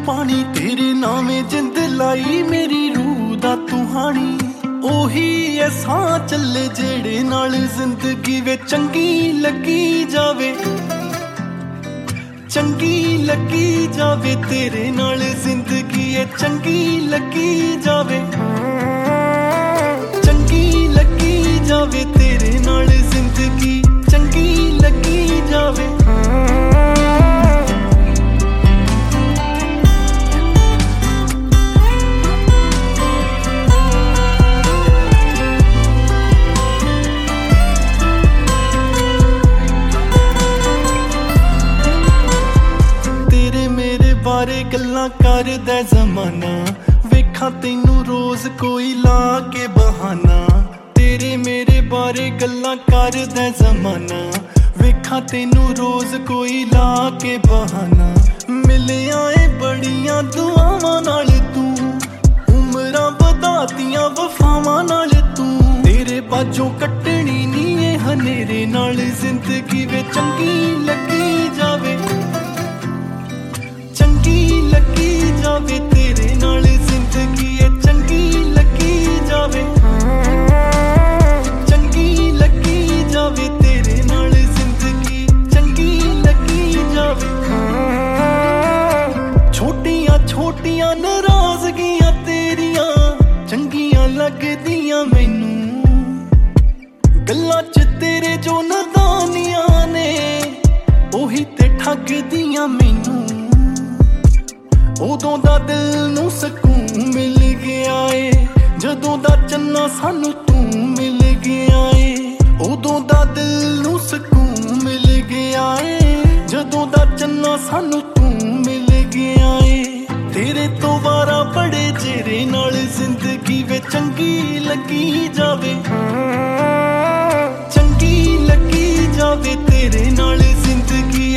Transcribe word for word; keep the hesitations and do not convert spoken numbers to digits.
ਪਾਣੀ ਤੇਰੇ ਨਾਵੇਂ ਜਿੰਦ ਲਾਈ ਮੇਰੀ ਰੂਹ ਦਾ ਤੁਹਾਣੀ ਉਹੀ ਐ ਸਾਹ ਚੱਲੇ ਜਿਹੜੇ ਨਾਲ ਜ਼ਿੰਦਗੀ ਵੇ ਚੰਗੀ ਲੱਗੀ ਜਾਵੇ ਚੰਗੀ ਲੱਗੀ ਜਾਵੇ ਤੇਰੇ ਨਾਲ ਜ਼ਿੰਦਗੀ ਏ ਚੰਗੀ ਲੱਗੀ ਜਾਵੇ ਚੰਗੀ ਲੱਗੀ ਜਾਵੇ ਤੇਰੇ ਨਾਲ ਜ਼ਿੰਦਗੀ ਚੰਗੀ ਲੱਗੀ ਜਾਵੇ ਬਾਰੇ ਗੱਲਾਂ ਕਰਦਾ ਜ਼ਮਾਨਾ ਵੇਖਾਂ ਤੈਨੂੰ ਰੋਜ਼ ਕੋਈ ਲਾ ਕੇ ਬਹਾਨਾ ਤੇਰੇ ਮੇਰੇ ਬਾਰੇ ਗੱਲਾਂ ਕਰਦਾ ਜ਼ਮਾਨਾ ਵੇਖਾਂ ਤੈਨੂੰ ਰੋਜ਼ ਕੋਈ ਲਾ ਕੇ ਬਹਾਨਾ ਮਿਲਿਆ ਏ ਬੜੀਆਂ ਦੁਆਵਾਂ ਨਾਲ ਤੂੰ ਉਮਰਾਂ ਵਧਾਤੀਆਂ ਵਫਾਵਾਂ ਨਾਲ ਤੂੰ ਤੇਰੇ ਬਾਝੋਂ ਕੱਟਣੀ ਨੀ ਏ ਹਨੇਰੇ ਨਾਲ ਜ਼ਿੰਦਗੀ ਵੇ ਚੰਗੀ ਲੱਗੀ ਜਾਵੇ ਚੰਗੀ ਲੱਗੀ ਜਾਵੇ ਤੇਰੇ ਨਾਲ ਜ਼ਿੰਦਗੀ ਏ ਚੰਗੀ ਲੱਗੀ ਜਾਵੇ ਚੰਗੀ ਲੱਗੀ ਜਾਵੇ ਤੇਰੇ ਨਾਲ ਜ਼ਿੰਦਗੀ ਚੰਗੀ ਲੱਗੀ ਜਾਵੇ ਛੋਟੀਆਂ ਛੋਟੀਆਂ ਨਾਰਾਜ਼ਗੀਆਂ ਤੇਰੀਆਂ ਚੰਗੀਆਂ ਲੱਗਦੀਆਂ ਮੈਨੂੰ ਗੱਲਾਂ 'ਚ ਤੇਰੇ ਜੋ ਨਦਾਨੀਆਂ ਨੇ ਉਹੀ ਤੇ ਠੱਗਦੀਆਂ ਮੈਨੂੰ ਉਦੋਂ ਦਾ ਦਿਲ ਨੂੰ ਸਕੂਨ ਮਿਲ ਗਿਆ ਏ ਜਦੋਂ ਦਾ ਚੰਨਾ ਸਾਨੂੰ ਤੂੰ ਮਿਲ ਗਿਆ ਏ ਉਦੋਂ ਦਾ ਦਿਲ ਨੂੰ ਸਕੂਨ ਮਿਲ ਗਿਆ ਏ ਜਦੋਂ ਦਾ ਚੰਨਾ ਸਾਨੂੰ ਤੂੰ ਮਿਲ ਗਿਆ ਏ ਤੇਰੇ ਤੋਂ ਵਾਰਾ ਬੜੇ ਚਿਹਰੇ ਨਾਲ ਜ਼ਿੰਦਗੀ ਵੇ ਚੰਗੀ ਲੱਗੀ ਜਾਵੇ ਚੰਗੀ ਲੱਗੀ ਜਾਵੇ ਤੇਰੇ ਨਾਲ ਜ਼ਿੰਦਗੀ